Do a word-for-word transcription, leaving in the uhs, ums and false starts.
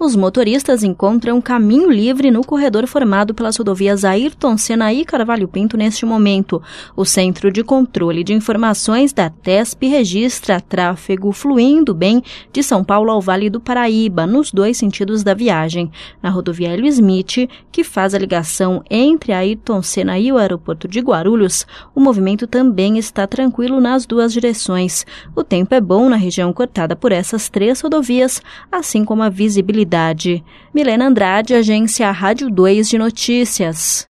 os motoristas encontram caminho livre no corredor formado pelas rodovias Ayrton Senna e Carvalho Pinto neste momento. O Centro de Controle de Informações da TESP registra tráfego fluindo bem de São Paulo ao Vale do Paraíba, nos dois sentidos da viagem. Na rodovia Hélio Smith, que faz a ligação entre Ayrton Senna e o aeroporto de Guarulhos, o movimento também está tranquilo nas duas direções. O tempo é bom na região cortada por essas três rodovias, assim como a visibilidade. Milena Andrade, Agência Rádio dois de Notícias.